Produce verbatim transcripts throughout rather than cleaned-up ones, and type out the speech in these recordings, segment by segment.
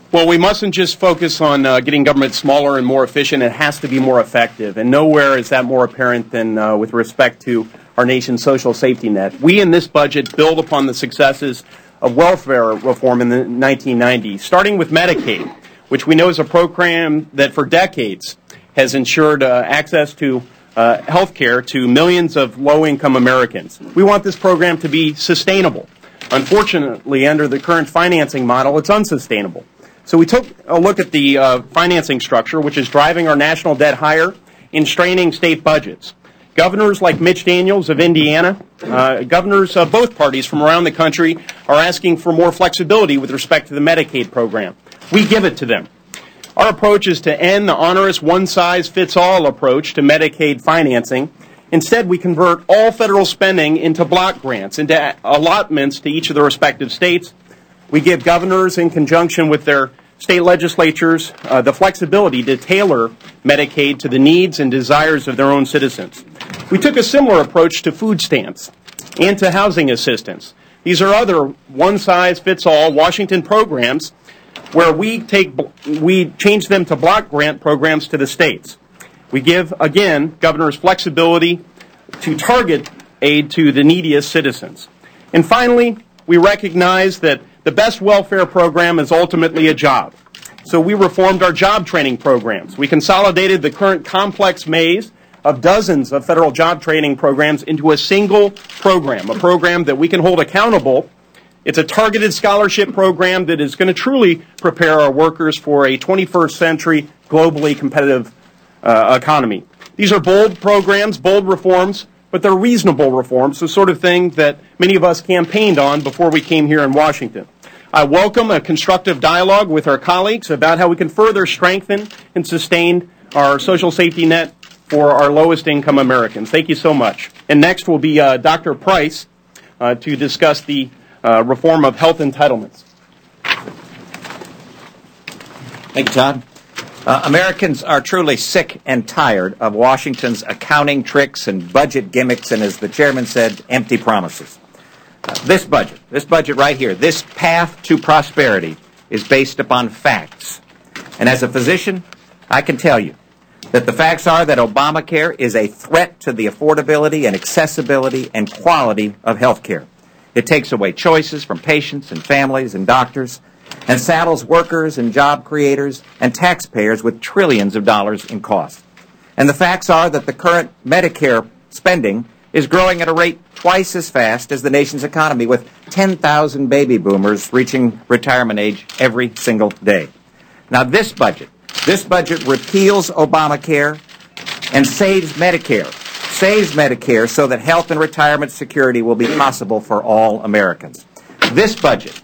Well, we mustn't just focus on uh, getting government smaller and more efficient. It has to be more effective. And nowhere is that more apparent than uh, with respect to our nation's social safety net. We in this budget build upon the successes of welfare reform in the nineteen nineties, starting with Medicaid, which we know is a program that for decades has ensured uh, access to uh, health care to millions of low-income Americans. We want this program to be sustainable. Unfortunately, under the current financing model, it's unsustainable. So we took a look at the uh, financing structure, which is driving our national debt higher and straining state budgets. Governors like Mitch Daniels of Indiana, uh, governors of both parties from around the country are asking for more flexibility with respect to the Medicaid program. We give it to them. Our approach is to end the onerous one-size-fits-all approach to Medicaid financing. Instead, we convert all federal spending into block grants, into allotments to each of the respective states. We give governors, in conjunction with their state legislatures, uh, the flexibility to tailor Medicaid to the needs and desires of their own citizens. We took a similar approach to food stamps and to housing assistance. These are other one-size-fits-all Washington programs where we take we change them to block grant programs to the states. We give, again, governors flexibility to target aid to the neediest citizens. And finally, we recognize that the best welfare program is ultimately a job. So we reformed our job training programs. We consolidated the current complex maze of dozens of federal job training programs into a single program, a program that we can hold accountable. It's a targeted scholarship program that is going to truly prepare our workers for a twenty-first century globally competitive uh, economy. These are bold programs, bold reforms, but they're reasonable reforms, the sort of thing that many of us campaigned on before we came here in Washington. I welcome a constructive dialogue with our colleagues about how we can further strengthen and sustain our social safety net for our lowest income Americans. Thank you so much. And next will be uh, Doctor Price uh, to discuss the uh, reform of health entitlements. Thank you, Todd. Uh, Americans are truly sick and tired of Washington's accounting tricks and budget gimmicks and, as the chairman said, empty promises. Uh, this budget, this budget right here, this path to prosperity is based upon facts. And as a physician, I can tell you that the facts are that Obamacare is a threat to the affordability and accessibility and quality of health care. It takes away choices from patients and families and doctors and saddles workers and job creators and taxpayers with trillions of dollars in cost. And the facts are that the current Medicare spending is growing at a rate twice as fast as the nation's economy, with ten thousand baby boomers reaching retirement age every single day. Now, this budget, this budget repeals Obamacare and saves Medicare, saves Medicare so that health and retirement security will be possible for all Americans. This budget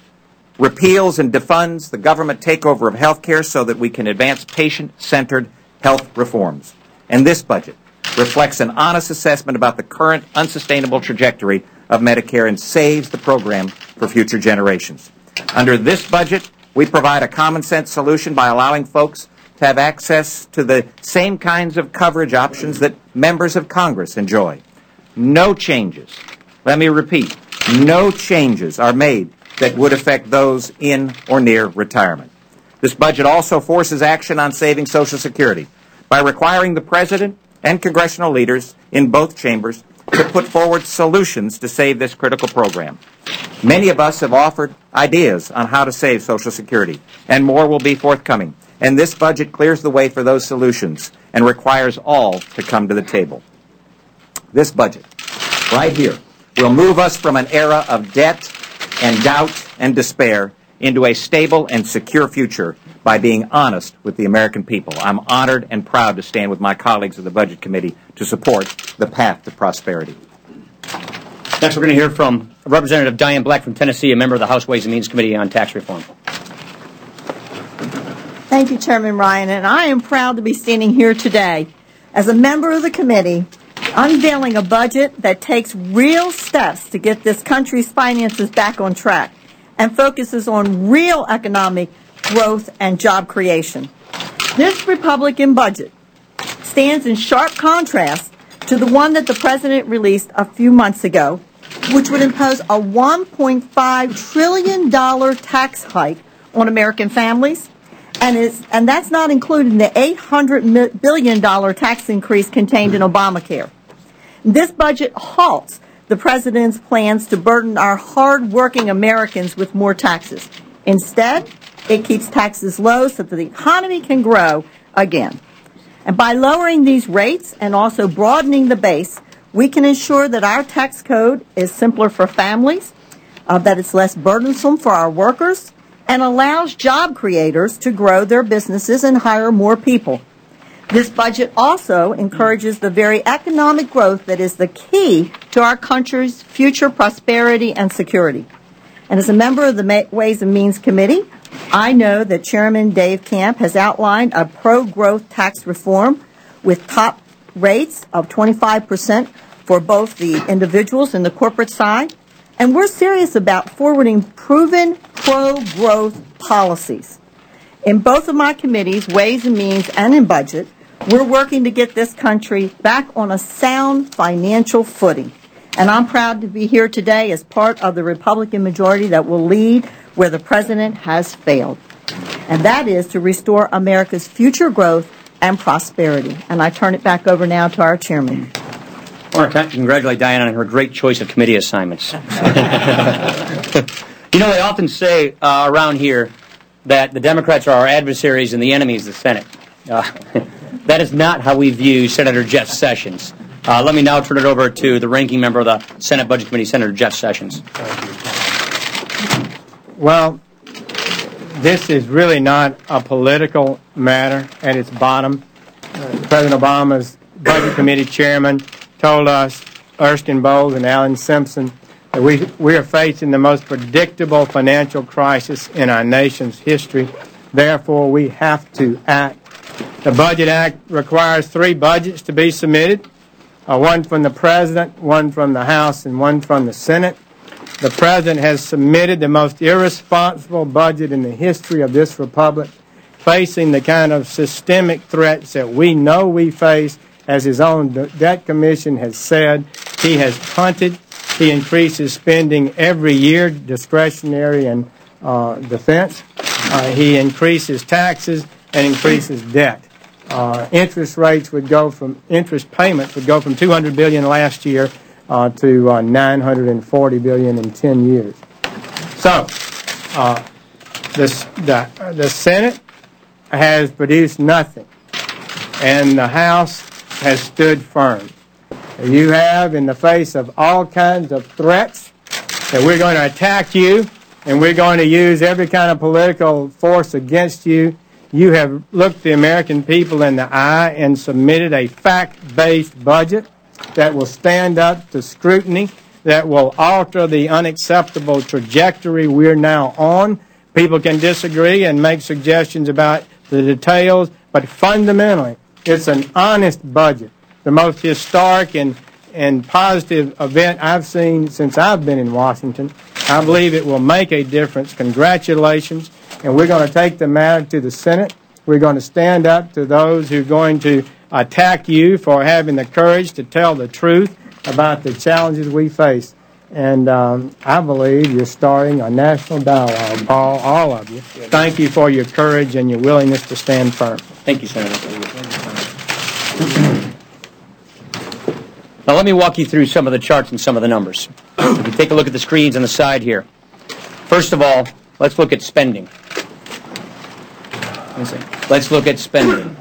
repeals and defunds the government takeover of health care so that we can advance patient-centered health reforms. And this budget reflects an honest assessment about the current unsustainable trajectory of Medicare and saves the program for future generations. Under this budget, we provide a common-sense solution by allowing folks to have access to the same kinds of coverage options that members of Congress enjoy. No changes, let me repeat, no changes are made that would affect those in or near retirement. This budget also forces action on saving Social Security by requiring the President and congressional leaders in both chambers to put forward solutions to save this critical program. Many of us have offered ideas on how to save Social Security, and more will be forthcoming. And this budget clears the way for those solutions and requires all to come to the table. This budget, right here, will move us from an era of debt and doubt and despair into a stable and secure future by being honest with the American people. I'm honored and proud to stand with my colleagues of the Budget Committee to support the path to prosperity. Next, we're going to hear from Representative Diane Black from Tennessee, a member of the House Ways and Means Committee on Tax Reform. Thank you, Chairman Ryan, and I am proud to be standing here today as a member of the committee unveiling a budget that takes real steps to get this country's finances back on track and focuses on real economic growth and job creation. This Republican budget stands in sharp contrast to the one that the President released a few months ago, which would impose a one point five trillion dollars tax hike on American families, and, it's, and that's not including the eight hundred billion dollars tax increase contained in Obamacare. This budget halts the president's plans to burden our hard-working Americans with more taxes. Instead, it keeps taxes low so that the economy can grow again. And by lowering these rates and also broadening the base, we can ensure that our tax code is simpler for families, uh, that it's less burdensome for our workers, and allows job creators to grow their businesses and hire more people. This budget also encourages the very economic growth that is the key to our country's future prosperity and security. And as a member of the Ways and Means Committee, I know that Chairman Dave Camp has outlined a pro-growth tax reform with top rates of twenty-five percent for both the individuals and the corporate side. And we're serious about forwarding proven pro-growth policies. In both of my committees, Ways and Means and in Budget, we're working to get this country back on a sound financial footing. And I'm proud to be here today as part of the Republican majority that will lead where the president has failed. And that is to restore America's future growth and prosperity. And I turn it back over now to our chairman. I want to congratulate Diana on her great choice of committee assignments. You know, they often say uh, around here that the Democrats are our adversaries and the enemy is the Senate. Uh, that is not how we view Senator Jeff Sessions. Uh, let me now turn it over to the ranking member of the Senate Budget Committee, Senator Jeff Sessions. Well, this is really not a political matter at its bottom. Uh, President Obama's Budget Committee chairman told us, Erskine Bowles and Alan Simpson, that we, we are facing the most predictable financial crisis in our nation's history. Therefore, we have to act. The Budget Act requires three budgets to be submitted, uh, one from the President, one from the House, and one from the Senate. The President has submitted the most irresponsible budget in the history of this republic, facing the kind of systemic threats that we know we face. As his own debt commission has said, he has punted. He increases spending every year, discretionary and uh, defense. Uh, he increases taxes and increases debt. Uh, interest rates would go from, interest payments would go from two hundred billion dollars last year uh, to uh, nine hundred forty billion dollars in ten years. So, uh, this, the, the Senate has produced nothing, and the House has stood firm. You have, in the face of all kinds of threats, that we're going to attack you and we're going to use every kind of political force against you, you have looked the American people in the eye and submitted a fact-based budget that will stand up to scrutiny, that will alter the unacceptable trajectory we're now on. People can disagree and make suggestions about the details, but fundamentally, it's an honest budget, the most historic and, and positive event I've seen since I've been in Washington. I believe it will make a difference. Congratulations. And we're going to take the matter to the Senate. We're going to stand up to those who are going to attack you for having the courage to tell the truth about the challenges we face. And um, I believe you're starting a national dialogue, all, all of you. Thank you for your courage and your willingness to stand firm. Thank you, Senator. Now let me walk you through some of the charts and some of the numbers. If you take a look at the screens on the side here. First of all, let's look at spending. Let's look at spending.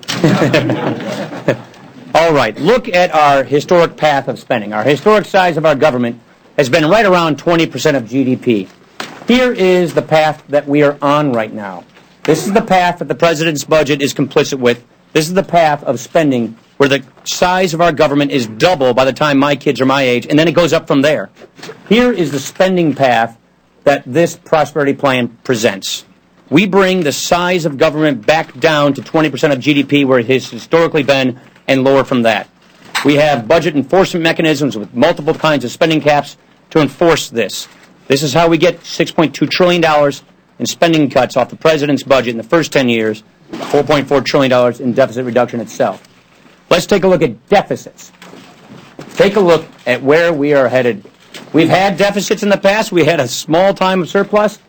All right, look at our historic path of spending. Our historic size of our government has been right around twenty percent of G D P. Here is the path that we are on right now. This is the path that the president's budget is complicit with. This is the path of spending where the size of our government is double by the time my kids are my age, and then it goes up from there. Here is the spending path that this prosperity plan presents. We bring the size of government back down to twenty percent of G D P where it has historically been and lower from that. We have budget enforcement mechanisms with multiple kinds of spending caps to enforce this. This is how we get six point two trillion dollars in spending cuts off the president's budget in the first ten years, four point four trillion dollars in deficit reduction itself. Let's take a look at deficits. Take a look at where we are headed. We've had deficits in the past. We had a small time of surplus.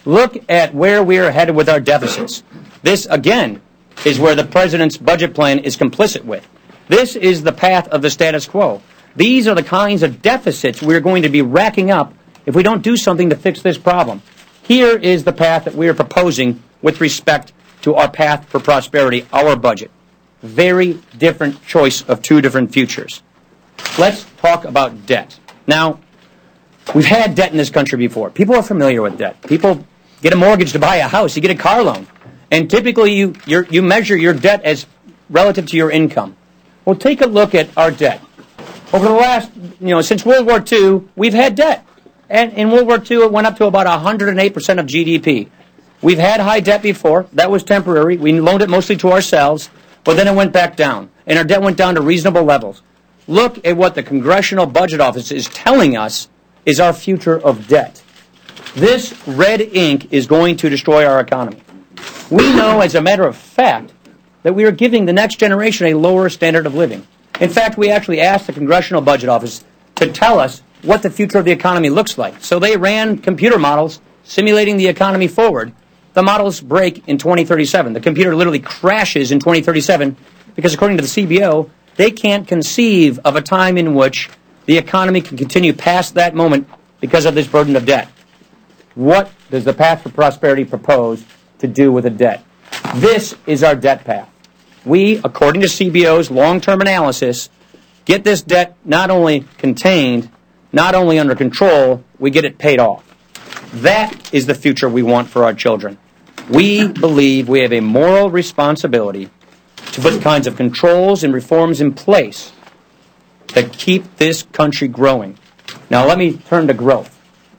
Look at where we are headed with our deficits. This, again, is where the president's budget plan is complicit with. This is the path of the status quo. These are the kinds of deficits we're going to be racking up if we don't do something to fix this problem. Here is the path that we are proposing with respect to our path for prosperity, our budget. Very different choice of two different futures. Let's talk about debt. Now, we've had debt in this country before. People are familiar with debt. People get a mortgage to buy a house. You get a car loan. And typically you, you're, you measure your debt as relative to your income. Well, take a look at our debt. Over the last, you know, since World War Two, we've had debt. And in World War Two, it went up to about one hundred eight percent of G D P. We've had high debt before. That was temporary. We loaned it mostly to ourselves, but then it went back down. And our debt went down to reasonable levels. Look at what the Congressional Budget Office is telling us is our future of debt. This red ink is going to destroy our economy. We know, as a matter of fact, that we are giving the next generation a lower standard of living. In fact, we actually asked the Congressional Budget Office to tell us what the future of the economy looks like. So they ran computer models simulating the economy forward. The models break in twenty thirty-seven. The computer literally crashes in twenty thirty-seven because, according to the C B O, they can't conceive of a time in which the economy can continue past that moment because of this burden of debt. What does the Path for Prosperity propose to do with the debt? This is our debt path. We, according to C B O's long-term analysis, get this debt not only contained, not only under control, we get it paid off. That is the future we want for our children. We believe we have a moral responsibility to put the kinds of controls and reforms in place that keep this country growing. Now let me turn to growth.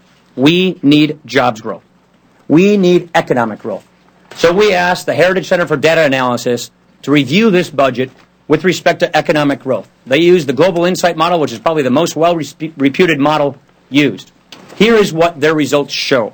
We need jobs growth. We need economic growth. So we asked the Heritage Center for Data Analysis to review this budget with respect to economic growth. They used the Global Insight model, which is probably the most well-reputed model used. Here is what their results show.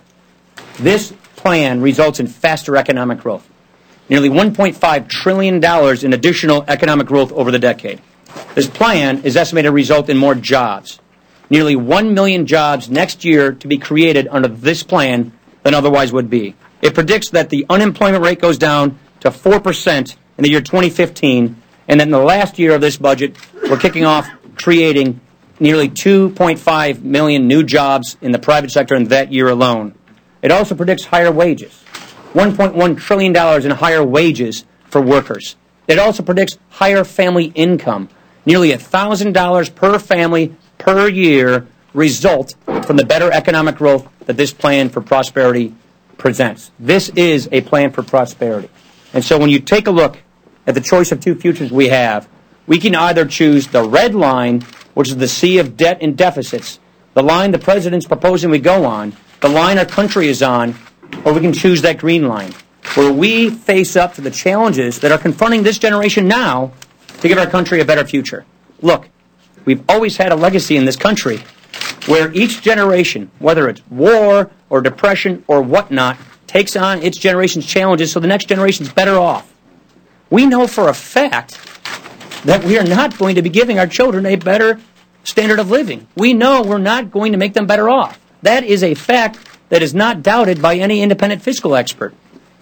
This plan results in faster economic growth. Nearly one point five trillion dollars in additional economic growth over the decade. This plan is estimated to result in more jobs. Nearly one million jobs next year to be created under this plan than otherwise would be. It predicts that the unemployment rate goes down to four percent in the year twenty fifteen, and that in the last year of this budget, we're kicking off creating nearly two point five million new jobs in the private sector in that year alone. It also predicts higher wages, one point one trillion dollars in higher wages for workers. It also predicts higher family income, nearly one thousand dollars per family per year result from the better economic growth that this plan for prosperity presents. This is a plan for prosperity. And so when you take a look at the choice of two futures we have, we can either choose the red line, which is the sea of debt and deficits, the line the president's proposing we go on, the line our country is on, or we can choose that green line, where we face up to the challenges that are confronting this generation now to give our country a better future. Look, we've always had a legacy in this country where each generation, whether it's war or depression or whatnot, takes on its generation's challenges so the next generation's better off. We know for a fact that we are not going to be giving our children a better standard of living. We know we're not going to make them better off. That is a fact that is not doubted by any independent fiscal expert.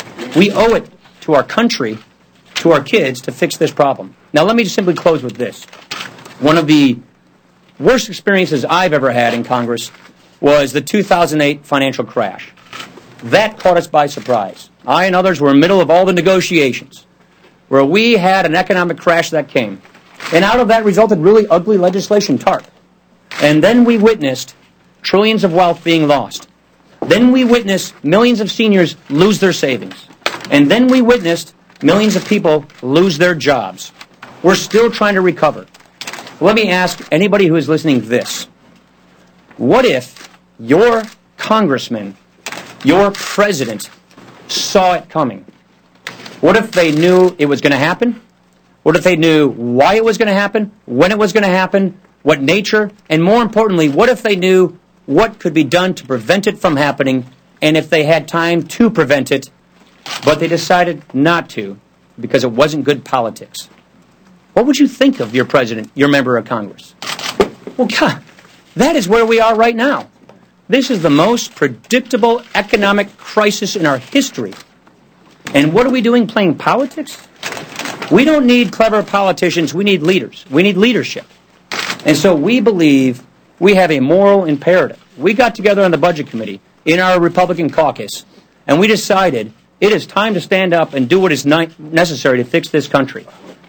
We owe it to our country, to our kids, to fix this problem. Now let me just simply close with this. One of the worst experiences I've ever had in Congress was the two thousand eight financial crash. That caught us by surprise. I and others were in the middle of all the negotiations where we had an economic crash that came. And out of that resulted really ugly legislation, TARP. And then we witnessed trillions of wealth being lost. Then we witnessed millions of seniors lose their savings. And then we witnessed millions of people lose their jobs. We're still trying to recover. Let me ask anybody who is listening this. What if your congressman, your president, saw it coming? What if they knew it was going to happen? What if they knew why it was going to happen, when it was going to happen, what nature, and more importantly, what if they knew what could be done to prevent it from happening, and if they had time to prevent it, but they decided not to because it wasn't good politics? What would you think of your president, your member of Congress? Well, God, that is where we are right now. This is the most predictable economic crisis in our history. And what are we doing, playing politics? We don't need clever politicians. We need leaders. We need leadership. And so we believe we have a moral imperative. We got together on the Budget Committee in our Republican caucus, and we decided it is time to stand up and do what is ni- necessary to fix this country.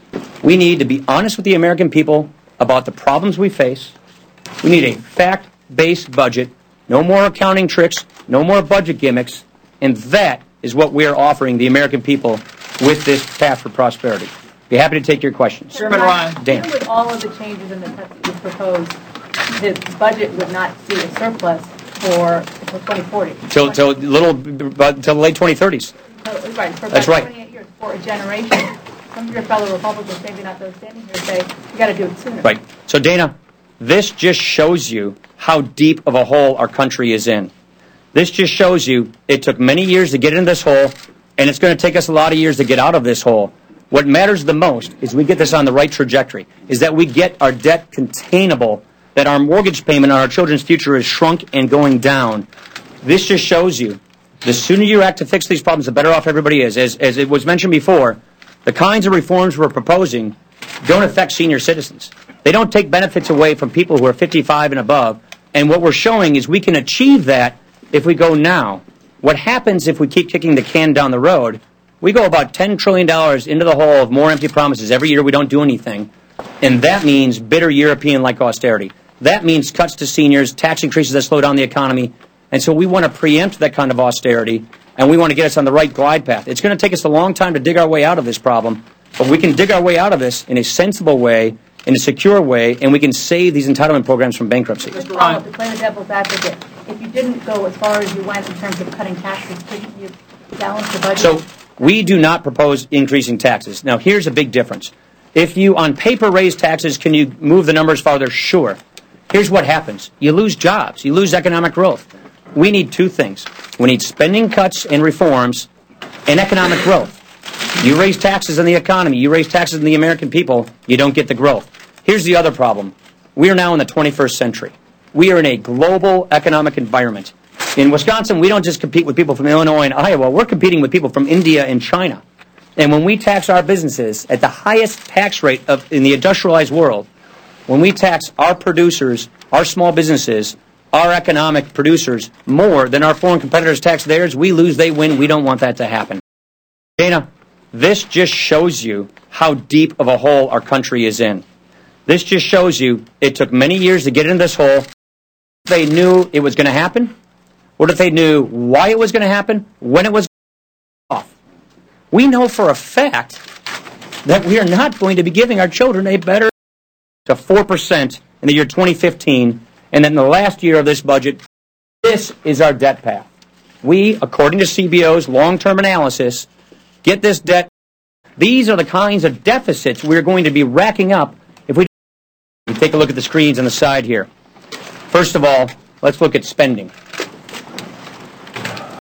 We need to be honest with the American people about the problems we face. We need a fact-based budget, no more accounting tricks, no more budget gimmicks, and that is what we are offering the American people with this path for prosperity. Be happy to take your questions. Chairman Ryan. Dan. Even with all of the changes in the cuts that you proposed, the budget would not see a surplus for until twenty forty. Till till little till the late twenty thirties. So, right, for That's about right. twenty-eight years, for a generation. Some of your fellow Republicans, maybe not those standing here, say you got to do it sooner. Right. So Dana, this just shows you how deep of a hole our country is in. This just shows you it took many years to get in this hole, and it's going to take us a lot of years to get out of this hole. What matters the most is we get this on the right trajectory, is that we get our debt containable, that our mortgage payment on our children's future is shrunk and going down. This just shows you the sooner you act to fix these problems, the better off everybody is. As, as it was mentioned before, the kinds of reforms we're proposing don't affect senior citizens. They don't take benefits away from people who are fifty-five and above. And what we're showing is we can achieve that if we go now. What happens if we keep kicking the can down the road? We go about ten trillion dollars into the hole of more empty promises. Every year we don't do anything. And that means bitter European-like austerity. That means cuts to seniors, tax increases that slow down the economy. And so we want to preempt that kind of austerity, and we want to get us on the right glide path. It's going to take us a long time to dig our way out of this problem, but we can dig our way out of this in a sensible way, in a secure way, and we can save these entitlement programs from bankruptcy. Just follow up, to play the devil's advocate, if you didn't go as far as you went in terms of cutting taxes, couldn't you balance the budget? So we do not propose increasing taxes. Now, here's a big difference. If you, on paper, raise taxes, can you move the numbers farther? Sure. Here's what happens. You lose jobs. You lose economic growth. We need two things. We need spending cuts and reforms and economic growth. You raise taxes on the economy, you raise taxes on the American people, you don't get the growth. Here's the other problem. We are now in the twenty-first century. We are in a global economic environment. In Wisconsin, we don't just compete with people from Illinois and Iowa, we're competing with people from India and China. And when we tax our businesses at the highest tax rate of, in the industrialized world, when we tax our producers, our small businesses, our economic producers more than our foreign competitors tax theirs, we lose, they win. We don't want that to happen. Dana, this just shows you how deep of a hole our country is in. This just shows you it took many years to get in this hole. If they knew it was going to happen, what if they knew why it was going to happen, when it was going to off? We know for a fact that we are not going to be giving our children a better to four percent in the year twenty fifteen, and then the last year of this budget, this is our debt path. We, according to C B O's long-term analysis, get this debt. These are the kinds of deficits we're going to be racking up if we take a look at the screens on the side here. First of all, let's look at spending.